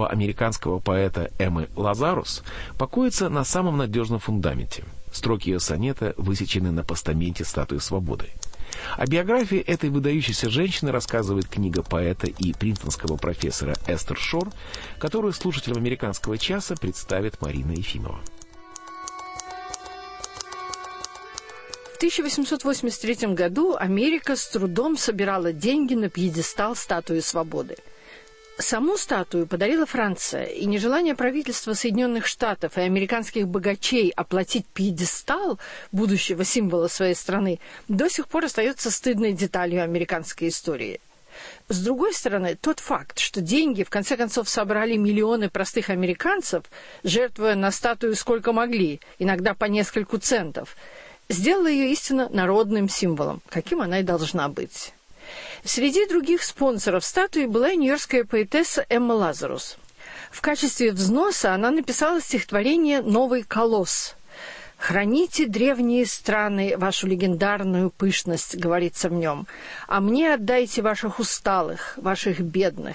афроамериканского поэта Эммы Лазарус покоится на самом надежном фундаменте. Строки ее сонета высечены на постаменте статуи Свободы. О биографии этой выдающейся женщины рассказывает книга поэта и принстонского профессора Эстер Шор, которую слушателям «Американского часа» представит Марина Ефимова. В 1883 году Америка с трудом собирала деньги на пьедестал статуи Свободы. Саму статую подарила Франция, и нежелание правительства Соединенных Штатов и американских богачей оплатить пьедестал будущего символа своей страны до сих пор остается стыдной деталью американской истории. С другой стороны, тот факт, что деньги в конце концов собрали миллионы простых американцев, жертвуя на статую сколько могли, иногда по нескольку центов, сделало ее истинно народным символом, каким она и должна быть. Среди других спонсоров статуи была и нью-йоркская поэтесса Эмма Лазарус. В качестве взноса она написала стихотворение «Новый колосс». «Храните, древние страны, вашу легендарную пышность», говорится в нем, «а мне отдайте ваших усталых, ваших бедных.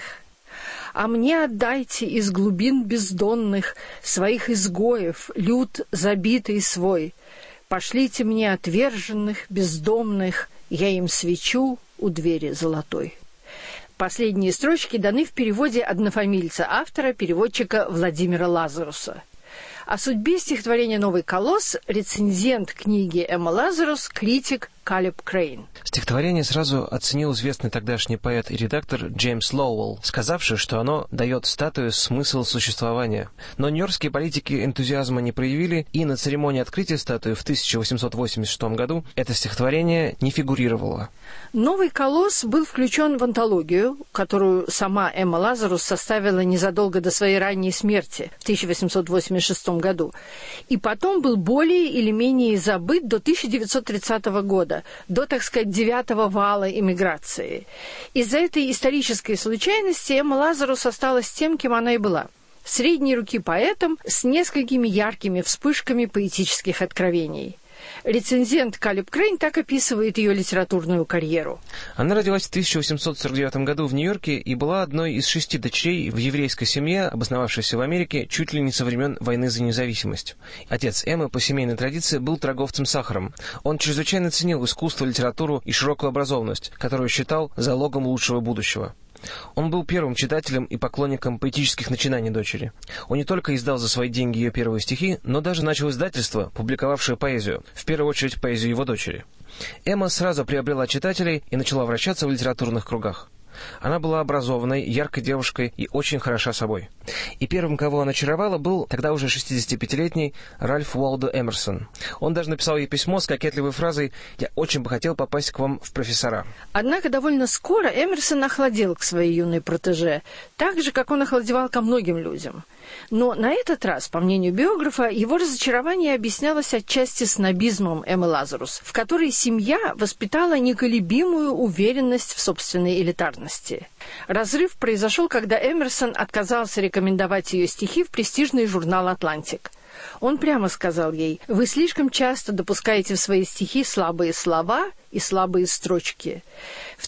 А мне отдайте из глубин бездонных своих изгоев, люд забитый свой. Пошлите мне отверженных, бездомных, я им свечу у двери золотой». Последние строчки даны в переводе однофамильца автора, переводчика Владимира Лазаруса. О судьбе стихотворения «Новый колосс» рецензент книги Эммы Лазарус, критик Калеб Крейн. Стихотворение сразу оценил известный тогдашний поэт и редактор Джеймс Лоуэлл, сказавший, что оно дает статуе смысл существования. Но нью-йоркские политики энтузиазма не проявили, и на церемонии открытия статуи в 1886 году это стихотворение не фигурировало. «Новый колосс» был включен в антологию, которую сама Эмма Лазарус составила незадолго до своей ранней смерти в 1886 году, и потом был более или менее забыт до 1930 года, до, так сказать, 9-го вала эмиграции. Из-за этой исторической случайности Эмма Лазарус осталась тем, кем она и была. Средней руки поэтом с несколькими яркими вспышками поэтических откровений. Рецензент Калеб Крейн так описывает ее литературную карьеру. Она родилась в 1849 году в Нью-Йорке и была одной из 6 дочерей в еврейской семье, обосновавшейся в Америке чуть ли не со времен войны за независимость. Отец Эммы по семейной традиции был торговцем сахаром. Он чрезвычайно ценил искусство, литературу и широкую образованность, которую считал залогом лучшего будущего. Он был первым читателем и поклонником поэтических начинаний дочери. Он не только издал за свои деньги ее первые стихи, но даже начал издательство, публиковавшее поэзию, в первую очередь поэзию его дочери. Эмма сразу приобрела читателей и начала вращаться в литературных кругах. Она была образованной, яркой девушкой и очень хороша собой. И первым, кого она очаровала, был тогда уже 65-летний Ральф Уолдо Эмерсон. Он даже написал ей письмо с кокетливой фразой «Я очень бы хотел попасть к вам в профессора». Однако довольно скоро Эмерсон охладел к своей юной протеже, так же, как он охладевал ко многим людям. Но на этот раз, по мнению биографа, его разочарование объяснялось отчасти снобизмом Эммы Лазарус, в которой семья воспитала неколебимую уверенность в собственной элитарности. Разрыв произошел, когда Эмерсон отказался рекомендовать ее стихи в престижный журнал «Атлантик». Он прямо сказал ей: «Вы слишком часто допускаете в свои стихи слабые слова и слабые строчки». В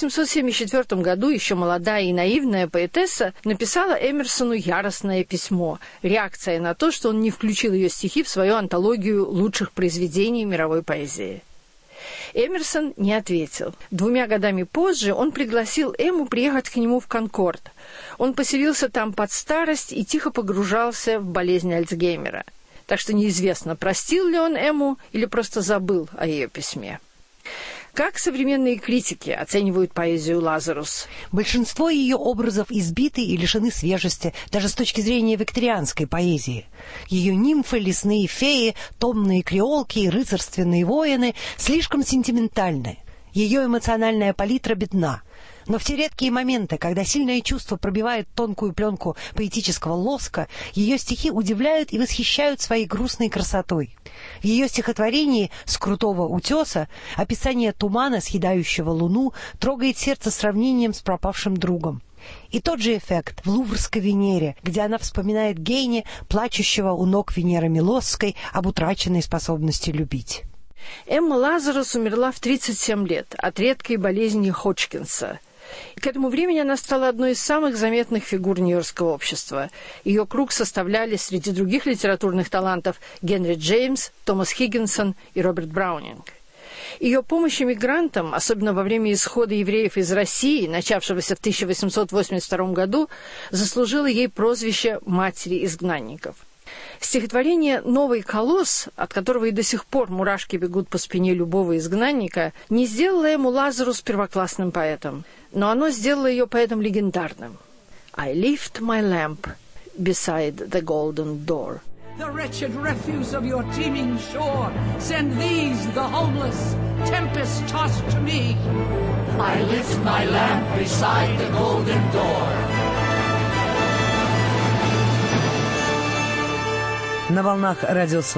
1874 году еще молодая и наивная поэтесса написала Эмерсону яростное письмо, реакция на то, что он не включил ее стихи в свою антологию лучших произведений мировой поэзии. Эмерсон не ответил. 2 годами позже он пригласил Эмму приехать к нему в Конкорд. Он поселился там под старость и тихо погружался в болезнь Альцгеймера. Так что неизвестно, простил ли он Эмму или просто забыл о ее письме. Как современные критики оценивают поэзию Лазарус? Большинство ее образов избиты и лишены свежести, даже с точки зрения викторианской поэзии. Ее нимфы, лесные феи, томные креолки и рыцарственные воины слишком сентиментальны. Ее эмоциональная палитра бедна. Но в те редкие моменты, когда сильное чувство пробивает тонкую пленку поэтического лоска, ее стихи удивляют и восхищают своей грустной красотой. В ее стихотворении «С крутого утеса» описание тумана, съедающего луну, трогает сердце сравнением с пропавшим другом. И тот же эффект в «Луврской Венере», где она вспоминает Гейне, плачущего у ног Венеры Милосской об утраченной способности любить. Эмма Лазарус умерла в 37 лет от редкой болезни Ходжкинса. К этому времени она стала одной из самых заметных фигур нью-йоркского общества. Ее круг составляли среди других литературных талантов Генри Джеймс, Томас Хиггинсон и Роберт Браунинг. Ее помощь эмигрантам, особенно во время исхода евреев из России, начавшегося в 1882 году, заслужила ей прозвище «Матери изгнанников». Стихотворение «Новый колосс», от которого и до сих пор мурашки бегут по спине любого изгнанника, не сделало Эмму Лазарус первоклассным поэтом, но оно сделало ее поэтом легендарным. «I lift my lamp beside the golden door». The wretched refuse of your teeming shore, send these, the homeless, tempest-tossed to me. I lift my lamp beside the golden door. На волнах радио